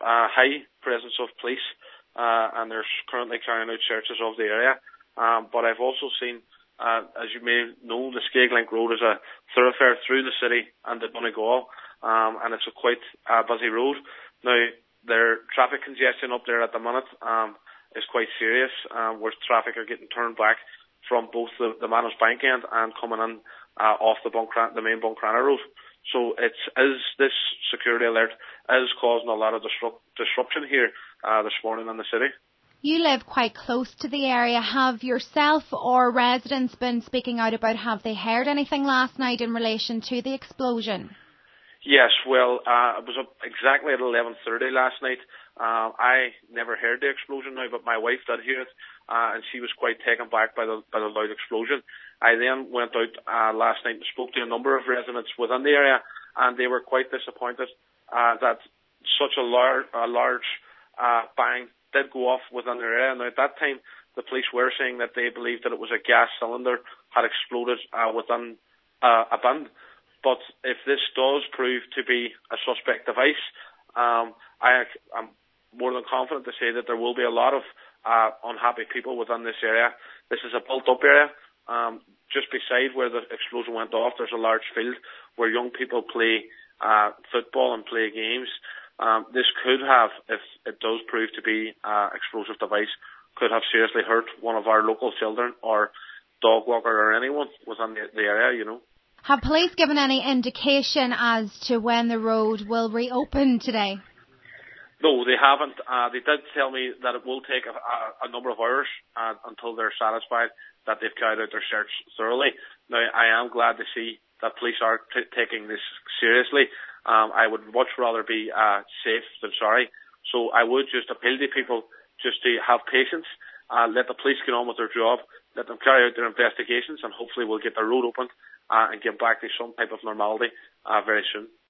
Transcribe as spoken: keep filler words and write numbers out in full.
a high presence of police, uh, and they're currently carrying out searches of the area. Um, but I've also seen, uh, as you may know, the Skagelink Road is a thoroughfare through the city and the Donegal, um, and it's a quite uh, busy road. Now, their traffic congestion up there at the minute um, is quite serious, um, where traffic are getting turned back from both the, the Manus Bank end and coming in uh, off the Buncran- the main Buncrana Road. So it's is this security alert is causing a lot of disrupt- disruption here uh, this morning in the city. You live quite close to the area. Have yourself or residents been speaking out about, have they heard anything last night in relation to the explosion? Yes, well, uh, it was up exactly at eleven thirty last night. Uh, I never heard the explosion now, but my wife did hear it, uh, and she was quite taken back by the by the loud explosion. I then went out uh, last night and spoke to a number of residents within the area, and they were quite disappointed uh, that such a large, a large uh, bang did go off within their area. Now, at that time, the police were saying that they believed that it was a gas cylinder had exploded uh, within uh, a bin. But if this does prove to be a suspect device, um, I, I'm more than confident to say that there will be a lot of uh, unhappy people within this area. This is a built-up area. Um, just beside where the explosion went off, there's a large field where young people play uh, football and play games. Um, this could have, if it does prove to be an explosive device, could have seriously hurt one of our local children or dog walker or anyone within the, the area, you know. Have police given any indication as to when the road will reopen today? No, they haven't. Uh, they did tell me that it will take a, a, a number of hours uh, until they're satisfied that they've carried out their search thoroughly. Now, I am glad to see that police are t- taking this seriously. Um, I would much rather be uh, safe than sorry. So I would just appeal to people just to have patience, uh, let the police get on with their job, let them carry out their investigations, and hopefully we'll get the road opened uh, and get back to some type of normality uh, very soon.